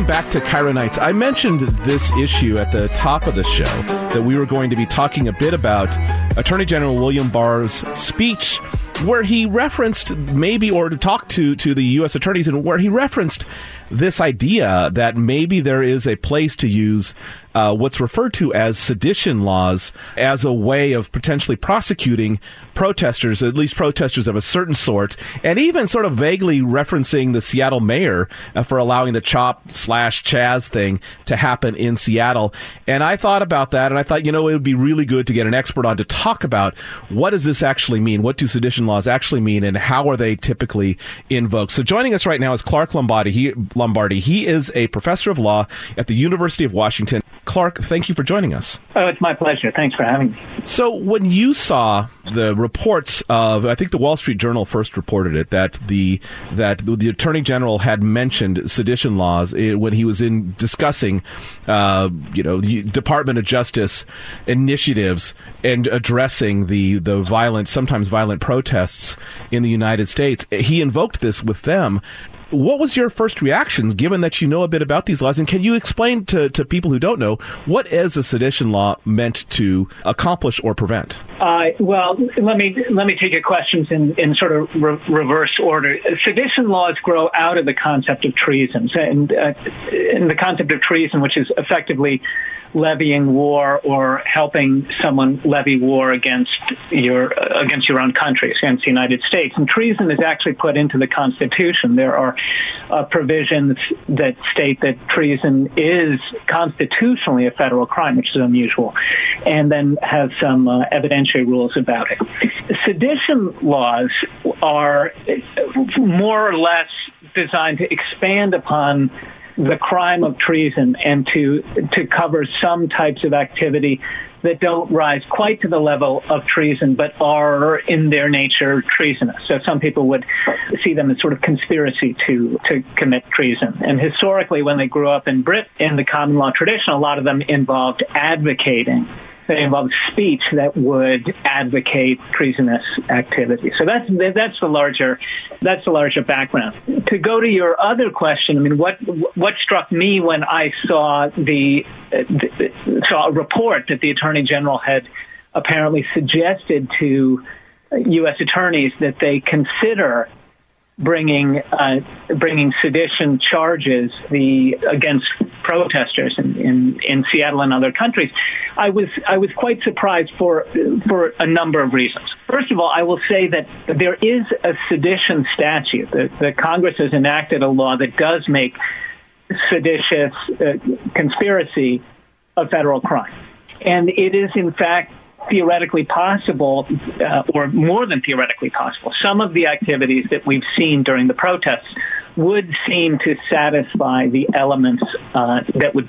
back to Cairo Nights. I mentioned this issue at the top of the show, that we were going to be talking a bit about Attorney General William Barr's speech, where he referenced or to talk to the U.S. attorneys, and where he referenced this idea that maybe there is a place to use what's referred to as sedition laws as a way of potentially prosecuting protesters, at least protesters of a certain sort, and even sort of vaguely referencing the Seattle mayor for allowing the CHOP/Chaz thing to happen in Seattle. And I thought about that, and I thought, it would be really good to get an expert on to talk about what does this actually mean? What do sedition laws actually mean, and how are they typically invoked? So joining us right now is Clark Lombardi. He is a professor of law at the University of Washington. Clark, thank you for joining us. Oh, it's my pleasure. Thanks for having me. So when you saw the reports of, I think the Wall Street Journal first reported it, that the Attorney General had mentioned sedition laws when he was discussing, the Department of Justice initiatives and addressing the violent, sometimes violent protests in the United States, he invoked this with them. What was your first reactions, given that you know a bit about these laws? And can you explain to people who don't know, what is a sedition law meant to accomplish or prevent? Well, let me take your questions in sort of reverse order. Sedition laws grow out of the concept of treason, and in the concept of treason, which is effectively levying war or helping someone levy war against your own country, against the United States. And treason is actually put into the Constitution. There are provisions that state that treason is constitutionally a federal crime, which is unusual, and then have some evidentiary rules about it. Sedition laws are more or less designed to expand upon the crime of treason and to cover some types of activity that don't rise quite to the level of treason, but are in their nature treasonous. So some people would see them as sort of conspiracy to commit treason. And historically, when they grew up in the common law tradition, a lot of them involved advocating. They involved speech that would advocate treasonous activity. So that's the larger background. To go to your other question, I mean, what struck me when I saw saw a report that the Attorney General had apparently suggested to U.S. attorneys that they consider bringing sedition charges against protesters in Seattle and other countries, I was quite surprised for a number of reasons. First of all, I will say that there is a sedition statute. The Congress has enacted a law that does make seditious conspiracy a federal crime, and it is in fact theoretically possible, or more than theoretically possible. Some of the activities that we've seen during the protests would seem to satisfy the elements of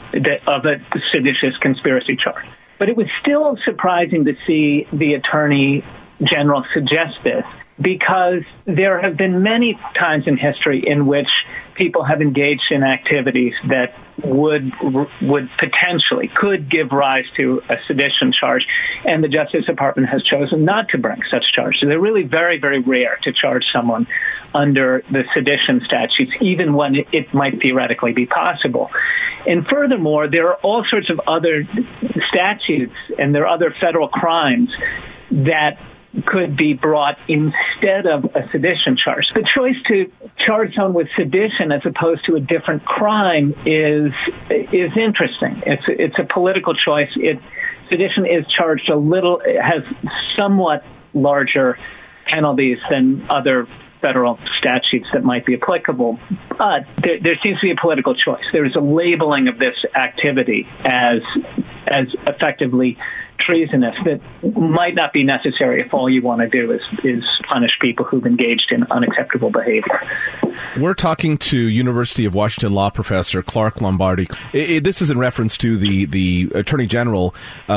a seditious conspiracy charge. But it was still surprising to see the Attorney General suggest this, because there have been many times in history in which people have engaged in activities that would potentially could give rise to a sedition charge, and the Justice Department has chosen not to bring such charges. They're really very, very rare to charge someone under the sedition statutes, even when it might theoretically be possible. And furthermore, there are all sorts of other statutes and there are other federal crimes that could be brought instead of a sedition charge. The choice to charge someone with sedition as opposed to a different crime is interesting. It's a political choice. Sedition is charged it has somewhat larger penalties than other federal statutes that might be applicable, but there seems to be a political choice. There is a labeling of this activity as effectively treasonous that might not be necessary if all you want to do is punish people who've engaged in unacceptable behavior. We're talking to University of Washington law professor Clark Lombardi. This is in reference to the Attorney General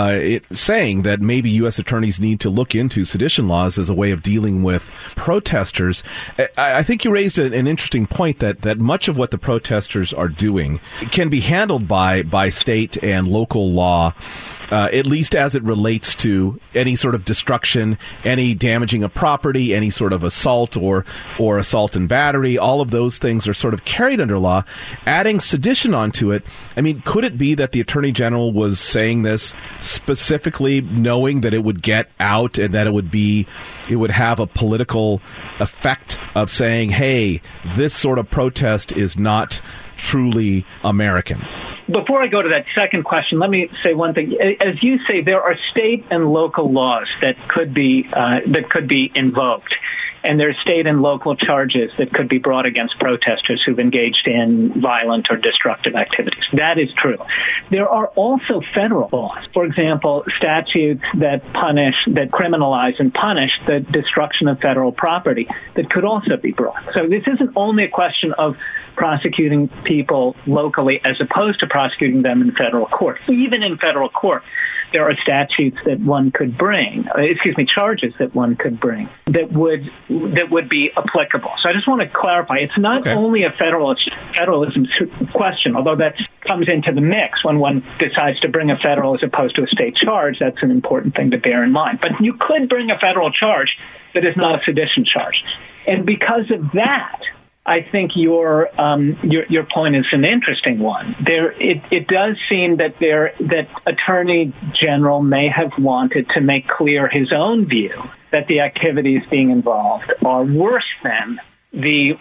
saying that maybe U.S. attorneys need to look into sedition laws as a way of dealing with protesters. I think you raised an interesting point that much of what the protesters are doing can be handled by state and local law at least as it relates to any sort of destruction, any damaging of property, any sort of assault or assault and battery. All of those things are sort of carried under law. Adding sedition onto it, I mean, could it be that the Attorney General was saying this specifically knowing that it would get out and that it would have a political effect of saying, hey, this sort of protest is not truly American? Before I go to that second question, let me say one thing. As you say, there are state and local laws that could be invoked, and there are state and local charges that could be brought against protesters who've engaged in violent or destructive activities. That is true. There are also federal laws, for example, statutes that criminalize and punish the destruction of federal property that could also be brought. So this isn't only a question of prosecuting people locally as opposed to prosecuting them in federal court. Even in federal court, there are statutes that one could bring, charges that one could bring that would be applicable. So I just want to clarify, it's not only a federalism question, although that comes into the mix when one decides to bring a federal as opposed to a state charge. That's an important thing to bear in mind. But you could bring a federal charge that is not a sedition charge. And because of that, I think your point is an interesting one. It does seem that Attorney General may have wanted to make clear his own view that the activities being involved are worse than the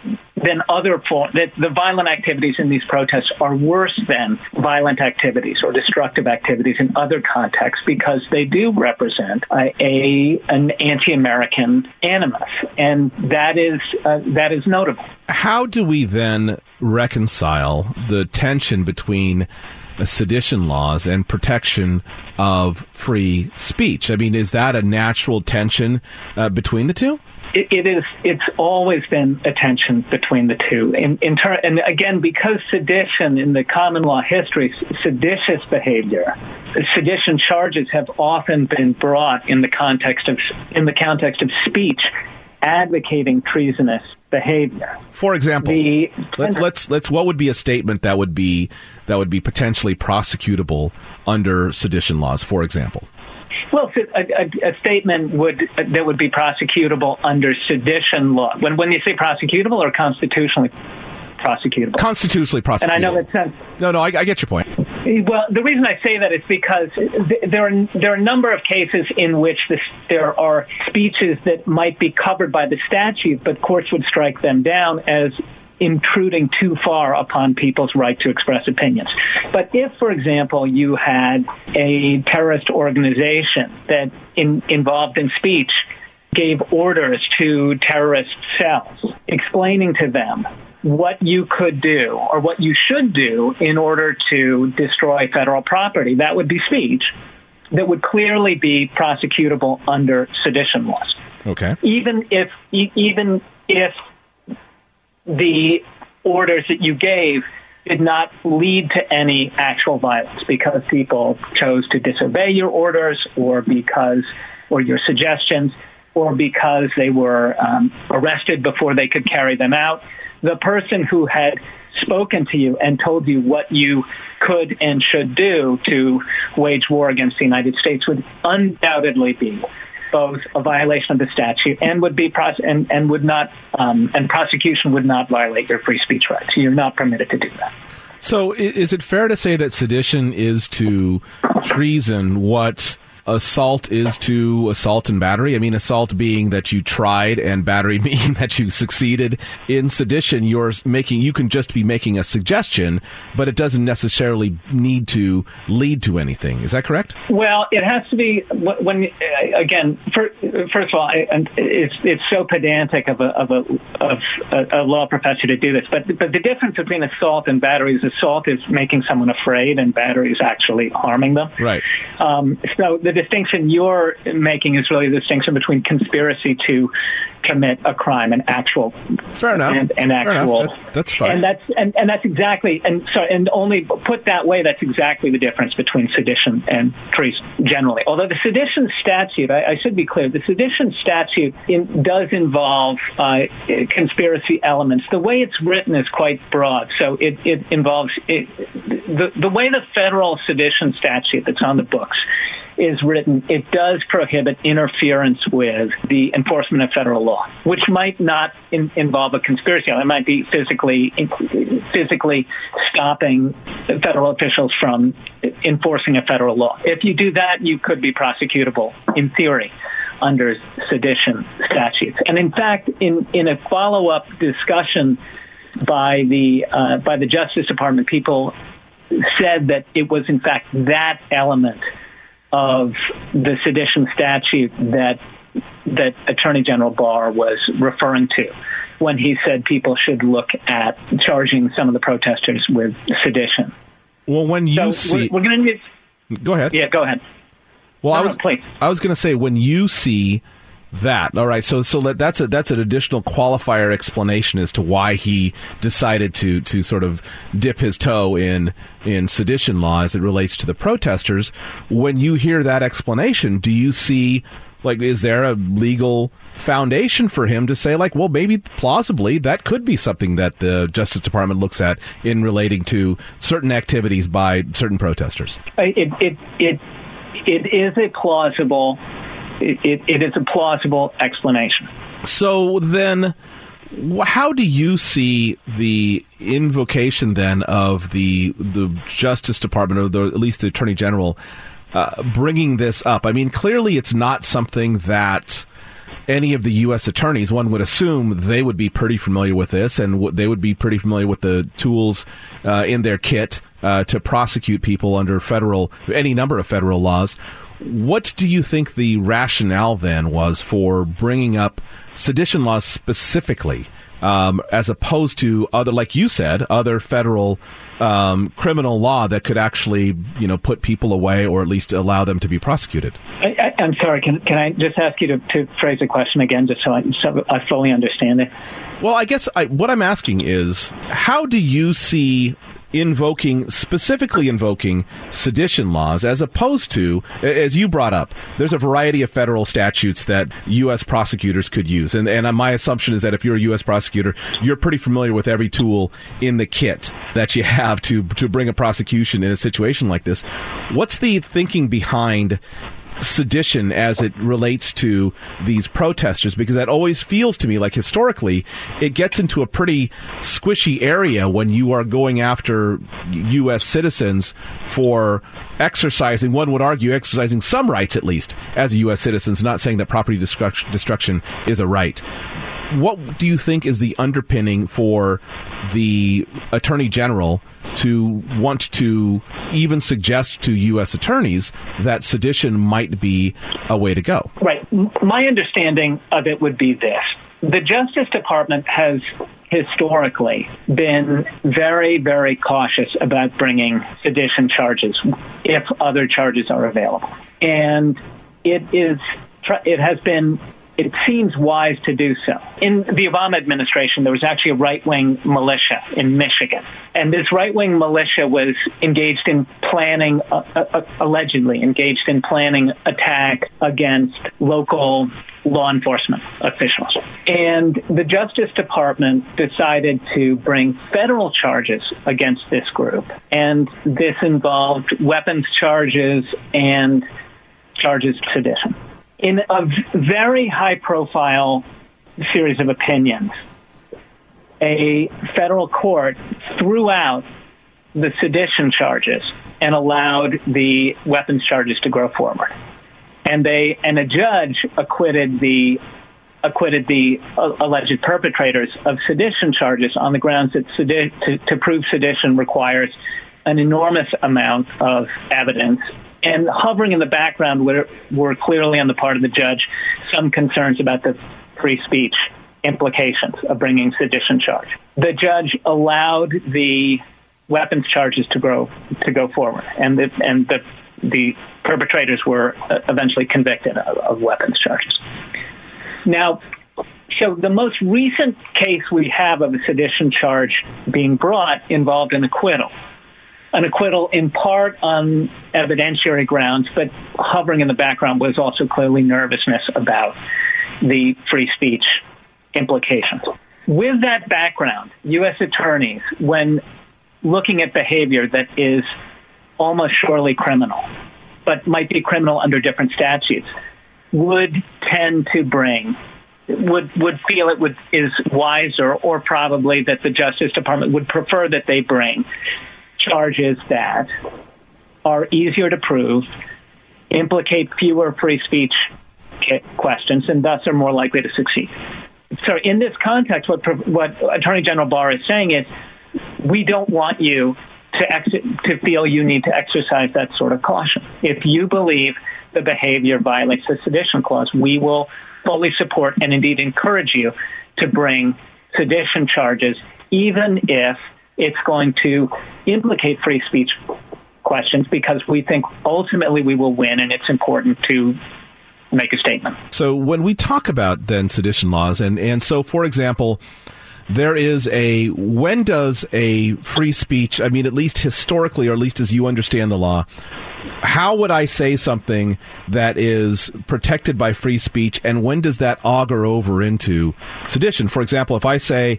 violent activities in these protests are worse than violent activities or destructive activities in other contexts because they do represent an anti-American animus, and that is notable. How do we then reconcile the tension between sedition laws and protection of free speech? I mean, is that a natural tension between the two? It is. It's always been a tension between the two. And again, because sedition in the common law history, seditious behavior, sedition charges have often been brought in the context of speech advocating treasonous behavior. For example, let's what would be a statement that would be potentially prosecutable under sedition laws, for example? Well, a statement that would be prosecutable under sedition law. When you say prosecutable or constitutionally prosecutable? Constitutionally prosecutable. And I know that sounds... No, I get your point. Well, the reason I say that is because there are a number of cases in which there are speeches that might be covered by the statute, but courts would strike them down as intruding too far upon people's right to express opinions. But if, for example, you had a terrorist organization that involved in speech gave orders to terrorist cells, explaining to them what you could do or what you should do in order to destroy federal property, that would be speech that would clearly be prosecutable under sedition laws. Okay. Even if the orders that you gave did not lead to any actual violence because people chose to disobey your orders or your suggestions or because they were arrested before they could carry them out. The person who had spoken to you and told you what you could and should do to wage war against the United States would undoubtedly be both a violation of the statute and would be and prosecution would not violate your free speech rights. You're not permitted to do that. So is it fair to say that sedition is to treason what assault is to assault and battery? I mean, assault being that you tried and battery being that you succeeded. In sedition, you can just be making a suggestion, but it doesn't necessarily need to lead to anything. Is that correct? Well, it has to be first of all, it's so pedantic of a law professor to do this, but the difference between assault and battery is assault is making someone afraid and battery is actually harming them. Right. So the distinction you're making is really the distinction between conspiracy to commit a crime, an actual. Fair enough. An actual. That's fine. And that's exactly, and only put that way, that's exactly the difference between sedition and treason generally. Although the sedition statute, I should be clear, the sedition statute does involve conspiracy elements. The way it's written is quite broad, so it involves the way the federal sedition statute that's on the books is written, it does prohibit interference with the enforcement of federal law, which might not involve a conspiracy. It might be physically stopping federal officials from enforcing a federal law. If you do that, you could be prosecutable in theory under sedition statutes. And in fact, in a follow-up discussion by the Justice Department, people said that it was in fact that element of the sedition statute that Attorney General Barr was referring to when he said people should look at charging some of the protesters with sedition. Well, when you see... We're going to... Go ahead. Yeah, go ahead. Well, I was going to say, when you see that, all right, so that's an additional qualifier explanation as to why he decided to sort of dip his toe in sedition law as it relates to the protesters. When you hear that explanation, do you see, like, is there a legal foundation for him to say, like, well, maybe plausibly that could be something that the Justice Department looks at in relating to certain activities by certain protesters? It is a plausible. It is a plausible explanation. So then, how do you see the invocation then of the Justice Department, or at least the Attorney General, bringing this up? I mean, clearly it's not something that any of the U.S. attorneys, one would assume they would be pretty familiar with this, and they would be pretty familiar with the tools in their kit to prosecute people under any number of federal laws. What do you think the rationale then was for bringing up sedition laws specifically, as opposed to other, like you said, other federal criminal law that could actually, put people away or at least allow them to be prosecuted? I'm sorry. Can I just ask you to phrase the question again, just so I fully understand it? Well, I guess what I'm asking is, how do you see specifically invoking sedition laws, as opposed to, as you brought up, there's a variety of federal statutes that U.S. prosecutors could use. And my assumption is that if you're a U.S. prosecutor, you're pretty familiar with every tool in the kit that you have to bring a prosecution in a situation like this. What's the thinking behind sedition as it relates to these protesters? Because that always feels to me like historically it gets into a pretty squishy area when you are going after U.S. citizens for exercising some rights, at least as a U.S. citizens, not saying that property destruction is a right. What do you think is the underpinning for the Attorney General to want to even suggest to U.S. attorneys that sedition might be a way to go? Right. My understanding of it would be this. The Justice Department has historically been very, very cautious about bringing sedition charges if other charges are available. And it seems wise to do so. In the Obama administration, there was actually a right-wing militia in Michigan. And this right-wing militia was engaged in planning, allegedly engaged in planning attack against local law enforcement officials. And the Justice Department decided to bring federal charges against this group. And this involved weapons charges and charges of sedition. In a very high-profile series of opinions, a federal court threw out the sedition charges and allowed the weapons charges to go forward. And a judge acquitted the alleged perpetrators of sedition charges on the grounds that to prove sedition requires an enormous amount of evidence. And hovering in the background were clearly on the part of the judge some concerns about the free speech implications of bringing sedition charge. The judge allowed the weapons charges to go forward, and the the perpetrators were eventually convicted of weapons charges. Now, so the most recent case we have of a sedition charge being brought involved an acquittal. An acquittal in part on evidentiary grounds, but hovering in the background was also clearly nervousness about the free speech implications. With that background, U.S. attorneys, when looking at behavior that is almost surely criminal, but might be criminal under different statutes, would tend to would feel is wiser, or probably that the Justice Department would prefer that they bring charges that are easier to prove, implicate fewer free speech questions, and thus are more likely to succeed. So in this context, what Attorney General Barr is saying is, we don't want you to feel you need to exercise that sort of caution. If you believe the behavior violates the sedition clause, we will fully support and indeed encourage you to bring sedition charges, even if it's going to implicate free speech questions, because we think ultimately we will win, and it's important to make a statement. So when we talk about then sedition laws, and so, for example, there is when does a free speech, I mean, at least historically, or at least as you understand the law, how would I say something that is protected by free speech, and when does that auger over into sedition? For example, if I say,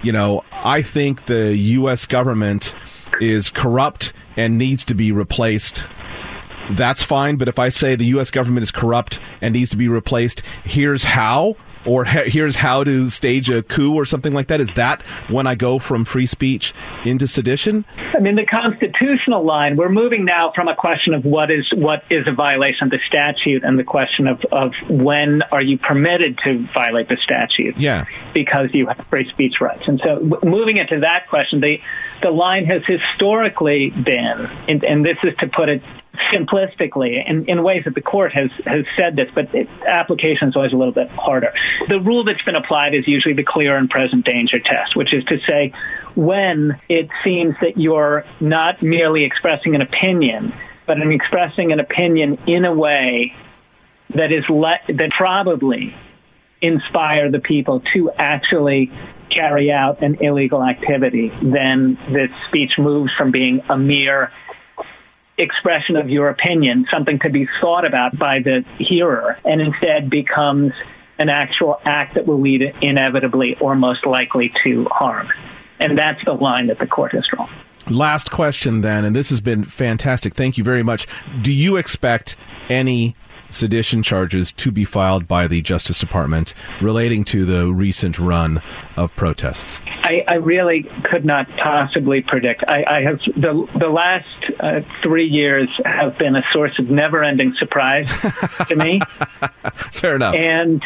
I think the U.S. government is corrupt and needs to be replaced, that's fine. But if I say the U.S. government is corrupt and needs to be replaced, here's how, or here's how to stage a coup or something like that, is that when I go from free speech into sedition? I mean, the constitutional line, we're moving now from a question of what is a violation of the statute, and the question of when are you permitted to violate the statute because you have free speech rights. And so moving into that question, the line has historically been, and this is to put it simplistically, in ways that the court has said this, but application is always a little bit harder. The rule that's been applied is usually the clear and present danger test, which is to say when it seems that you're not merely expressing an opinion, but expressing an opinion in a way that that probably inspire the people to actually carry out an illegal activity, then this speech moves from being a mere expression of your opinion, something to be thought about by the hearer, and instead becomes an actual act that will lead inevitably or most likely to harm. And that's the line that the court has drawn. Last question then, and this has been fantastic. Thank you very much. Do you expect any sedition charges to be filed by the Justice Department relating to the recent run of protests? I really could not possibly predict. I have the last 3 years have been a source of never-ending surprise to me. Fair enough. And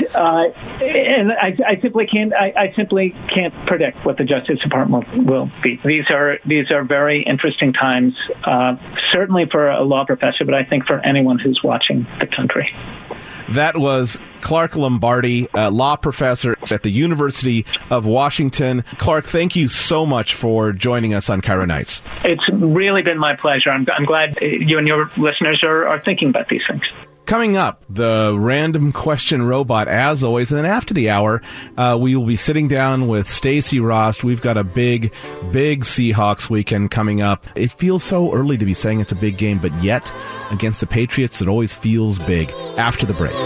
I simply can't predict what the Justice Department will be. These are very interesting times, certainly for a law professor, but I think for anyone who's watching the country. That was Clark Lombardi, law professor at the University of Washington. Clark, thank you so much for joining us on Cairo Nights. It's really been my pleasure. I'm glad you and your listeners are thinking about these things. Coming up, the random question robot, as always. And then after the hour, we will be sitting down with Stacey Rost. We've got a big Seahawks weekend coming up. It feels so early to be saying it's a big game, but yet, against the Patriots, it always feels big. After the break.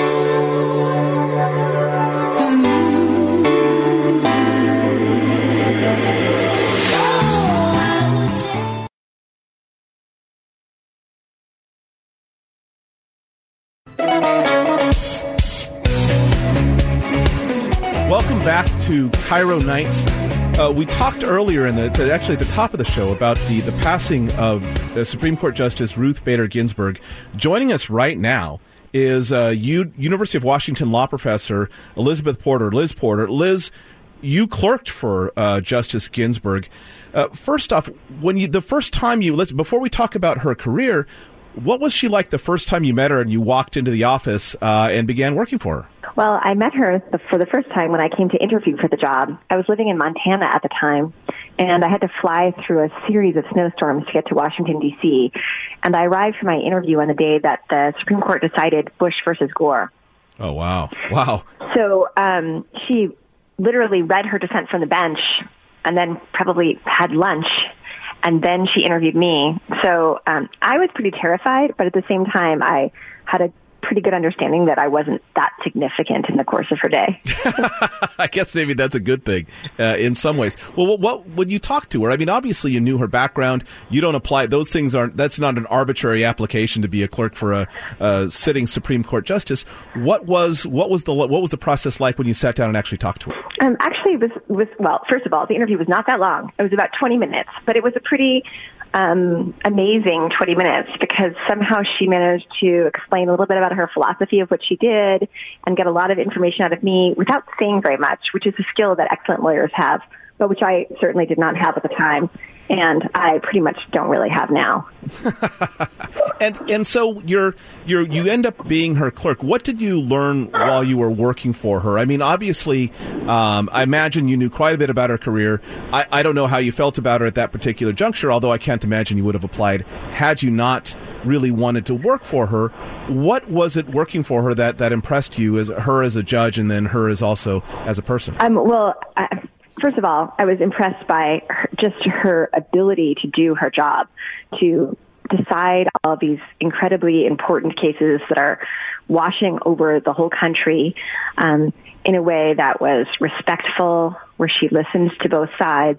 Welcome back to Cairo Nights. We talked earlier actually at the top of the show about the passing of the Supreme Court Justice Ruth Bader Ginsburg. Joining us right now is University of Washington law professor Elizabeth Porter. Liz Porter. Liz, you clerked for Justice Ginsburg. First off, before we talk about her career, what was she like the first time you met her and you walked into the office and began working for her? Well, I met her for the first time when I came to interview for the job. I was living in Montana at the time, and I had to fly through a series of snowstorms to get to Washington, D.C., and I arrived for my interview on the day that the Supreme Court decided Bush versus Gore. Oh, wow. Wow. So she literally read her dissent from the bench and then probably had lunch, and then she interviewed me. So I was pretty terrified, but at the same time, I had a pretty good understanding that I wasn't that significant in the course of her day. I guess maybe that's a good thing in some ways. Well, what would you talk to her? I mean, obviously you knew her background. You don't apply those things. That's not an arbitrary application to be a clerk for a sitting Supreme Court justice. What was the process like when you sat down and actually talked to her? Actually, it was well. First of all, the interview was not that long. It was about 20 minutes, but it was a pretty amazing 20 minutes because somehow she managed to explain a little bit about her philosophy of what she did and get a lot of information out of me without saying very much, which is a skill that excellent lawyers have, but which I certainly did not have at the time, and I pretty much don't really have now. And so you end up being her clerk. What did you learn while you were working for her? I mean, obviously, I imagine you knew quite a bit about her career. I don't know how you felt about her at that particular juncture, although I can't imagine you would have applied had you not really wanted to work for her. What was it working for her that impressed you as her as a judge and then her as also as a person? First of all, I was impressed by her ability to do her job, to decide all of these incredibly important cases that are washing over the whole country in a way that was respectful, where she listened to both sides.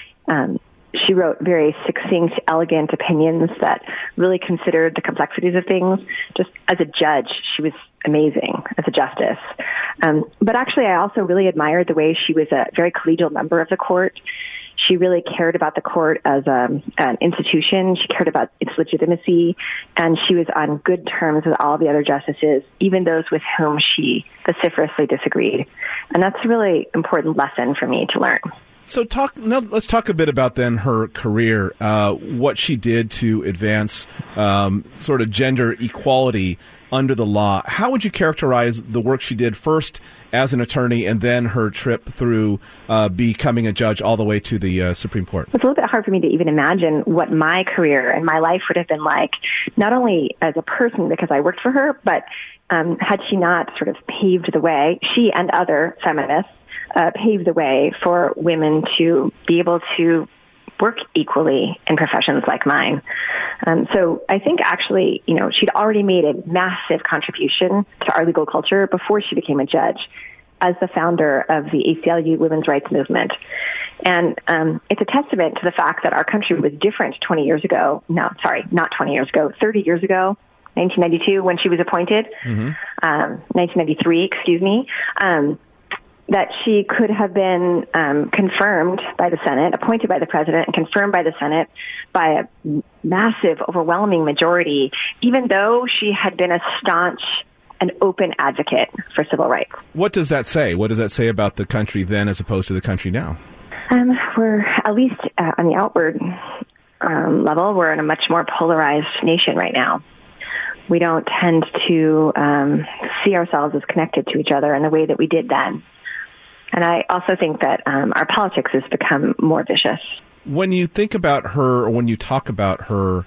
She wrote very succinct, elegant opinions that really considered the complexities of things. Just as a judge, she was amazing as a justice. But actually, I also really admired the way she was a very collegial member of the court. She really cared about the court as an institution. She cared about its legitimacy, and she was on good terms with all the other justices, even those with whom she vociferously disagreed. And that's a really important lesson for me to learn. So let's talk a bit about then her career, what she did to advance sort of gender equality under the law. How would you characterize the work she did first as an attorney and then her trip through becoming a judge all the way to the Supreme Court? It's a little bit hard for me to even imagine what my career and my life would have been like, not only as a person because I worked for her, but had she not sort of paved the way, she and other feminists paved the way for women to be able to work equally in professions like mine. So I think actually, she'd already made a massive contribution to our legal culture before she became a judge as the founder of the ACLU women's rights movement. And it's a testament to the fact that our country was different 20 years ago. No, sorry, not 20 years ago, 30 years ago, 1992 when she was appointed, 1993, excuse me, that she could have been confirmed by the Senate, appointed by the president, and confirmed by the Senate by a massive, overwhelming majority, even though she had been a staunch and open advocate for civil rights. What does that say? What does that say about the country then as opposed to the country now? We're, at least on the outward level, we're in a much more polarized nation right now. We don't tend to see ourselves as connected to each other in the way that we did then. And I also think that our politics has become more vicious. When you think about her, or when you talk about her,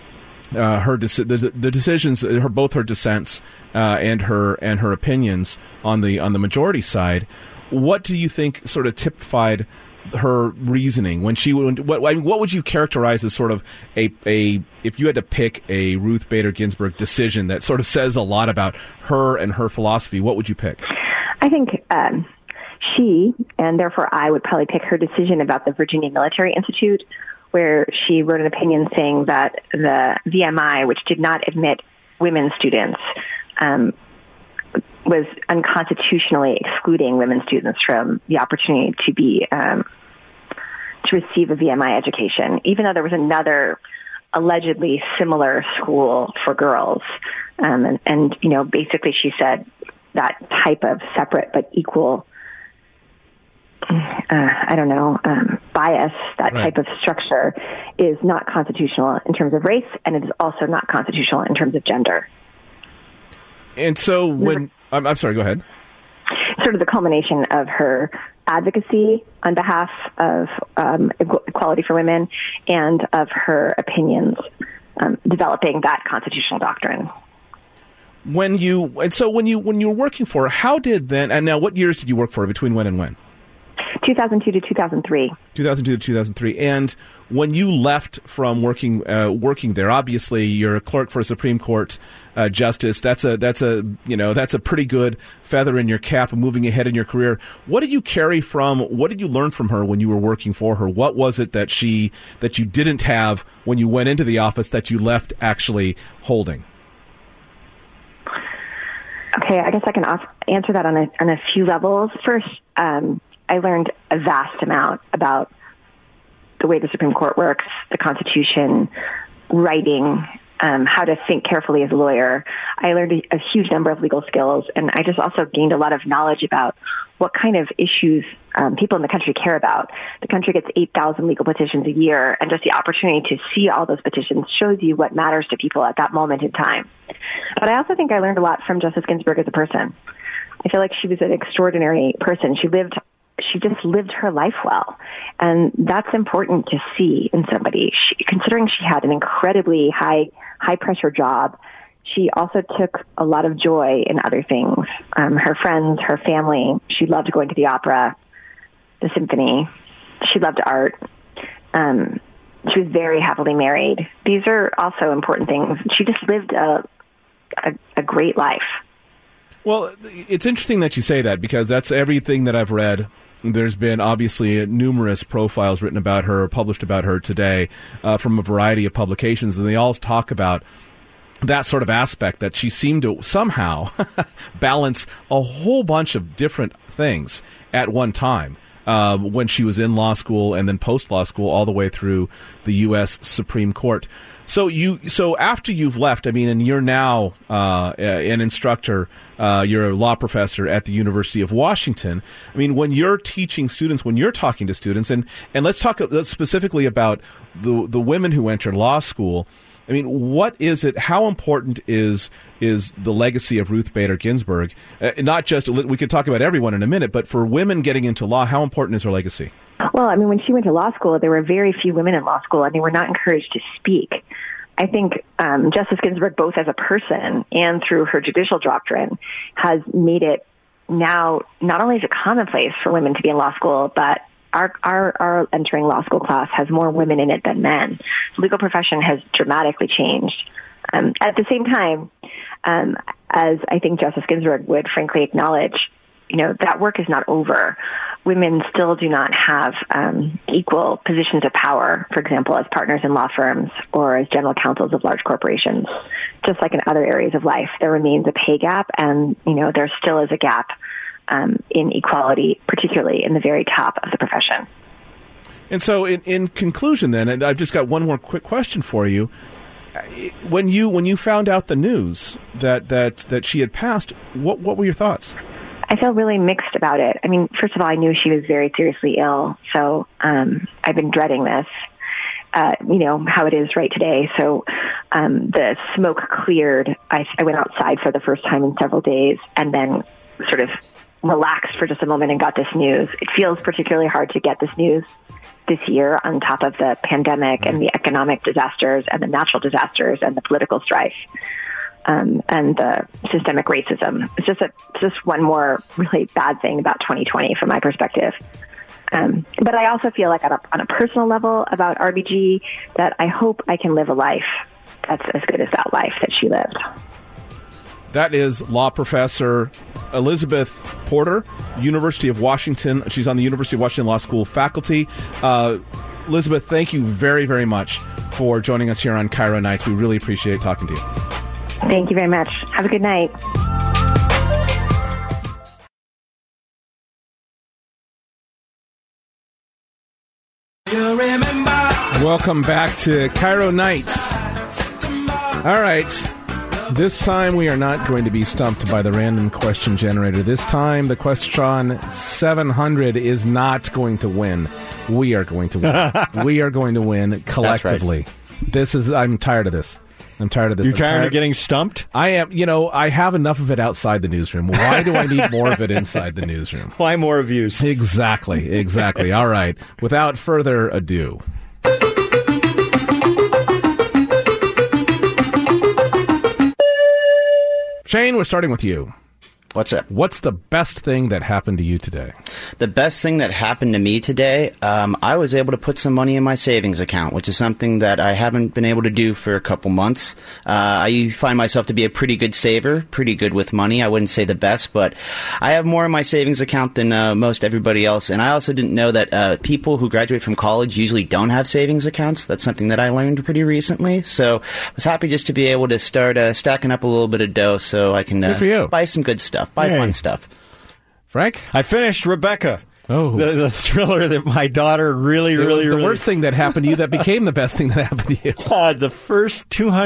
the decisions, both her dissents and her opinions on the majority side, what do you think sort of typified her reasoning when she? What would you characterize as sort of a if you had to pick a Ruth Bader Ginsburg decision that sort of says a lot about her and her philosophy? What would you pick? I think. She, and therefore I, would probably pick her decision about the Virginia Military Institute, where she wrote an opinion saying that the VMI, which did not admit women students, was unconstitutionally excluding women students from the opportunity to be to receive a VMI education, even though there was another allegedly similar school for girls. And basically she said that type of separate but equal bias, that type of structure is not constitutional in terms of race, and it is also not constitutional in terms of gender. And so I'm sorry, go ahead. sort of the culmination of her advocacy on behalf of equality for women and of her opinions developing that constitutional doctrine. When you were working for her, how did then, and now what years did you work for her, between when and when? 2002 to 2003. 2002 to 2003. And when you left from working there, obviously you're a clerk for a Supreme Court justice. That's a pretty good feather in your cap moving ahead in your career. What did you what did you learn from her when you were working for her? What was it that you didn't have when you went into the office that you left actually holding? Okay, I guess I can answer that on a few levels. First, I learned a vast amount about the way the Supreme Court works, the Constitution, writing, how to think carefully as a lawyer. I learned a huge number of legal skills, and I just also gained a lot of knowledge about what kind of issues people in the country care about. The country gets 8,000 legal petitions a year, and just the opportunity to see all those petitions shows you what matters to people at that moment in time. But I also think I learned a lot from Justice Ginsburg as a person. I feel like she was an extraordinary person. She just lived her life well. And that's important to see in somebody. Considering she had an incredibly high pressure job, she also took a lot of joy in other things. Her friends, her family. She loved going to the opera, the symphony. She loved art. She was very happily married. These are also important things. She just lived a great life. Well, it's interesting that you say that, because that's everything that I've read. There's been obviously numerous profiles written about her, published about her today from a variety of publications, and they all talk about that sort of aspect, that she seemed to somehow balance a whole bunch of different things at one time when she was in law school and then post-law school all the way through the U.S. Supreme Court. So after you've left, I mean, and you're now an instructor, you're a law professor at the University of Washington. I mean, when you're teaching students, when you're talking to students, and let's talk specifically about the women who enter law school. I mean, what is it? How important is the legacy of Ruth Bader Ginsburg? Not just, we could talk about everyone in a minute, but for women getting into law, how important is her legacy? Well, I mean, when she went to law school, there were very few women in law school, and they were not encouraged to speak. I think Justice Ginsburg, both as a person and through her judicial doctrine, has made it now not only is it commonplace for women to be in law school, but our entering law school class has more women in it than men. The legal profession has dramatically changed. At the same time, as I think Justice Ginsburg would frankly acknowledge, that work is not over. Women still do not have equal positions of power, for example, as partners in law firms or as general counsels of large corporations. Just like in other areas of life, there remains a pay gap, and there still is a gap in equality, particularly in the very top of the profession. And so, in conclusion, then, and I've just got one more quick question for you. When you found out the news that she had passed, what were your thoughts? I feel really mixed about it. I mean, first of all, I knew she was very seriously ill, so I've been dreading this. How it is right today. So the smoke cleared. I went outside for the first time in several days, and then sort of relaxed for just a moment and got this news. It feels particularly hard to get this news this year on top of the pandemic and the economic disasters and the natural disasters and the political strife. And the systemic racism. It's just one more really bad thing about 2020 from my perspective. But I also feel like on a personal level about RBG that I hope I can live a life that's as good as that life that she lived. That is law professor Elizabeth Porter, University of Washington. She's on the University of Washington Law School faculty. Elizabeth, thank you very, very much for joining us here on Cairo Nights. We really appreciate talking to you. Thank you very much. Have a good night. Welcome back to Cairo Nights. All right. This time we are not going to be stumped by the random question generator. This time the question 700 is not going to win. We are going to win. We are going to win collectively. That's right. I'm tired of this. I'm tired of this. You're tired of getting stumped? I am. I have enough of it outside the newsroom. Why do I need more of it inside the newsroom? Why more views? Exactly. All right. Without further ado. Shane, we're starting with you. What's up? What's the best thing that happened to you today? The best thing that happened to me today, I was able to put some money in my savings account, which is something that I haven't been able to do for a couple months. I find myself to be a pretty good saver, pretty good with money. I wouldn't say the best, but I have more in my savings account than most everybody else. And I also didn't know that people who graduate from college usually don't have savings accounts. That's something that I learned pretty recently. So I was happy just to be able to start stacking up a little bit of dough so I can buy some good stuff. Buy fun stuff. Frank? I finished Rebecca. Oh. The thriller that my daughter really the worst thing that happened to you that became the best thing that happened to you. The first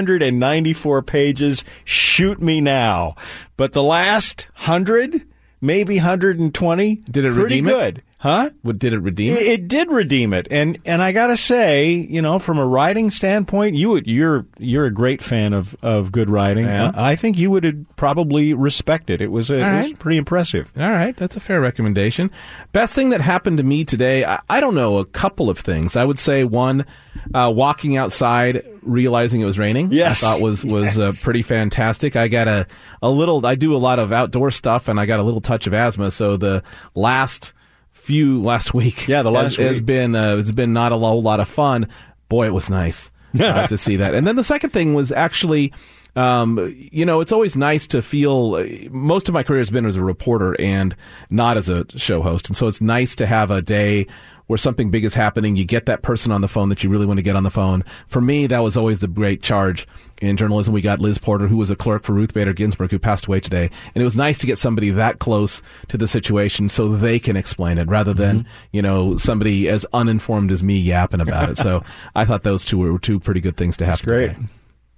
294 pages, shoot me now. But the last 100, maybe 120, did it redeem good. Huh? Did it redeem it? It did redeem it, and I gotta say, from a writing standpoint, you're a great fan of good writing. Yeah. I think you would probably respect it. It was pretty impressive. All right, that's a fair recommendation. Best thing that happened to me today, I don't know, a couple of things. I would say one, walking outside, realizing it was raining. Yes. I thought was pretty fantastic. I got I do a lot of outdoor stuff, and I got a little touch of asthma, so the last week has been not a whole lot of fun. Boy, it was nice to see that. And then the second thing was actually, it's always nice to feel, most of my career has been as a reporter and not as a show host. And so it's nice to have a day where something big is happening. You get that person on the phone that you really want to get on the phone. For me, that was always the great charge in journalism. We got Liz Porter, who was a clerk for Ruth Bader Ginsburg, who passed away today. And it was nice to get somebody that close to the situation so they can explain it rather than, somebody as uninformed as me yapping about it. So I thought those two were two pretty good things to happen. That's great. Today.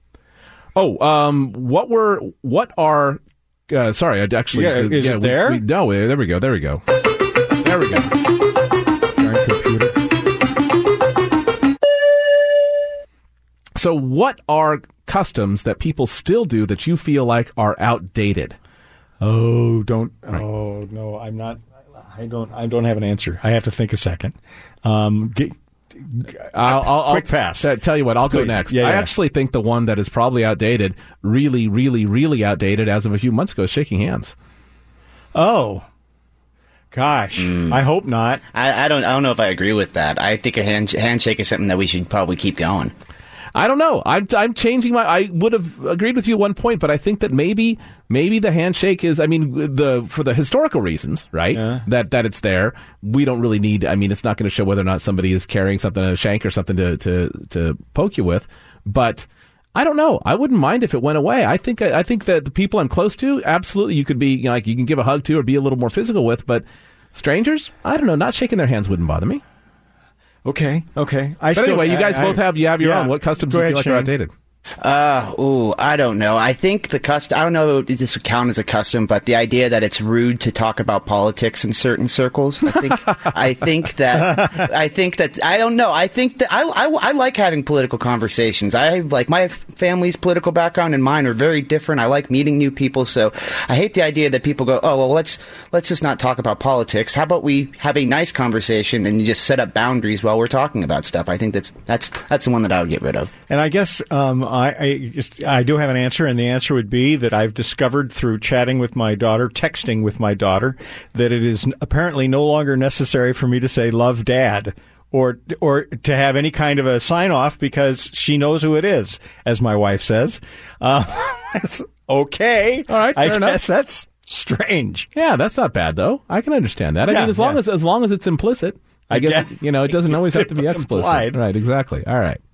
Sorry, I actually. Is it there? No, there we go. There we go. Computer. So what are customs that people still do that you feel like are outdated? Oh, don't. Right. Oh, no, I'm not. I don't have an answer. I have to think a second. Quick pass. Tell you what, I'll go next. Yeah. I actually think the one that is probably outdated, really, really, really outdated as of a few months ago, is shaking hands. Oh. Gosh, I hope not. I don't know if I agree with that. I think a handshake is something that we should probably keep going. I don't know. I'm changing I would have agreed with you at one point, but I think that maybe the handshake is. I mean, for the historical reasons, right? Yeah. That it's there. We don't really need. I mean, it's not going to show whether or not somebody is carrying something, a shank or something to poke you with. But I don't know. I wouldn't mind if it went away. I think that the people I'm close to, absolutely, you could be you can give a hug to or be a little more physical with, but strangers, I don't know. Not shaking their hands wouldn't bother me. Okay. Anyway, you guys both have your own. What customs do you feel like are outdated? I don't know. I think I don't know if this would count as a custom, but the idea that it's rude to talk about politics in certain circles. I think that I don't know. I think that I like having political conversations. I like my family's political background and mine are very different. I like meeting new people. So I hate the idea that people go, oh, well, let's just not talk about politics. How about we have a nice conversation and you just set up boundaries while we're talking about stuff? I think that's the one that I would get rid of. And I guess, I do have an answer, and the answer would be that I've discovered through chatting with my daughter, texting with my daughter, that it is apparently no longer necessary for me to say "love, Dad," or to have any kind of a sign off because she knows who it is, as my wife says. Okay, all right, fair enough. Guess that's strange. Yeah, that's not bad though. I can understand that. I mean, as long as it's implicit, I guess it doesn't always have to be explicit. Implied. Right? Exactly. All right.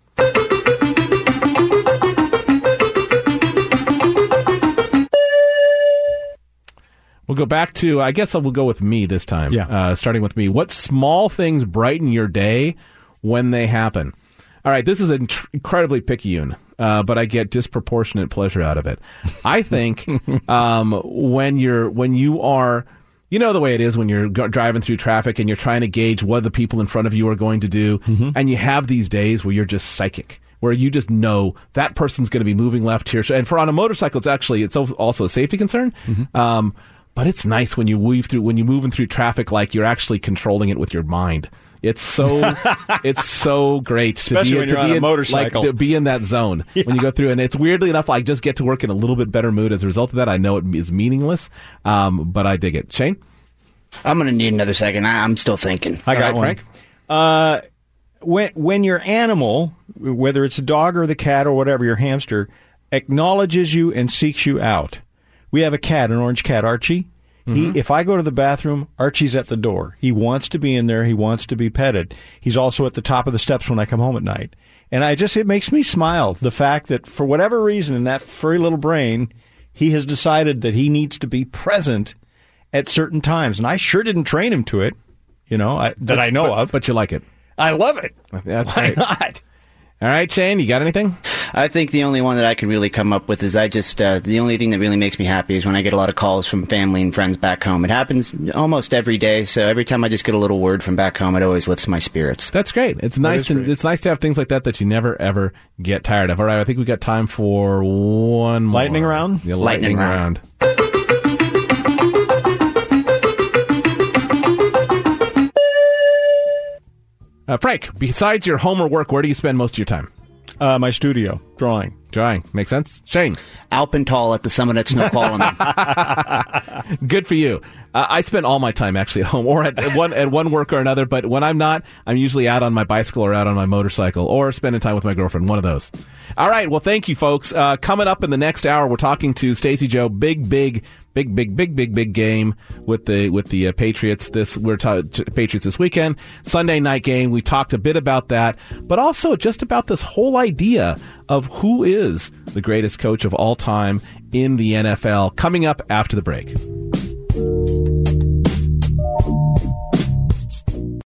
We'll go back to, I guess we'll go with me this time. Yeah. Starting with me. What small things brighten your day when they happen? All right, this is incredibly picayune, but I get disproportionate pleasure out of it. I think when you are, the way it is when you're driving through traffic and you're trying to gauge what the people in front of you are going to do, and you have these days where you're just psychic, where you just know that person's going to be moving left here. And on a motorcycle, it's also a safety concern. But it's nice when you moving through traffic, like you're actually controlling it with your mind. It's so great, especially when you're on a motorcycle, to be in that zone when you go through. And it's weirdly enough, I just get to work in a little bit better mood as a result of that. I know it is meaningless, but I dig it. Shane, I'm going to need another second. I'm still thinking. I got one. Frank? When your animal, whether it's a dog or the cat or whatever, your hamster, acknowledges you and seeks you out. We have a cat, an orange cat, Archie. If I go to the bathroom, Archie's at the door. He wants to be in there. He wants to be petted. He's also at the top of the steps when I come home at night. And it makes me smile, the fact that for whatever reason in that furry little brain, he has decided that he needs to be present at certain times. And I sure didn't train him to it, I know of. But you like it. I love it. That's Why great. not? All right, Shane, you got anything? I think the only one that I can really come up with is the only thing that really makes me happy is when I get a lot of calls from family and friends back home. It happens almost every day, so every time I just get a little word from back home, it always lifts my spirits. That's great. It's nice, and it's nice to have things like that you never ever get tired of. All right, I think we got time for one more. Lightning round? Yeah, lightning round. Frank, besides your home or work, where do you spend most of your time? My studio, drawing. Drawing. Makes sense? Shane? Alpental at the summit at Snoqualmie. Good for you. I spend all my time actually at home or at one work or another, but when I'm not, I'm usually out on my bicycle or out on my motorcycle or spending time with my girlfriend, one of those. All right, well, thank you, folks. Coming up in the next hour, we're talking to Stacey Joe. Big game with the Patriots. Patriots this weekend. Sunday night game. We talked a bit about that, but also just about this whole idea of who is the greatest coach of all time in the NFL. Coming up after the break.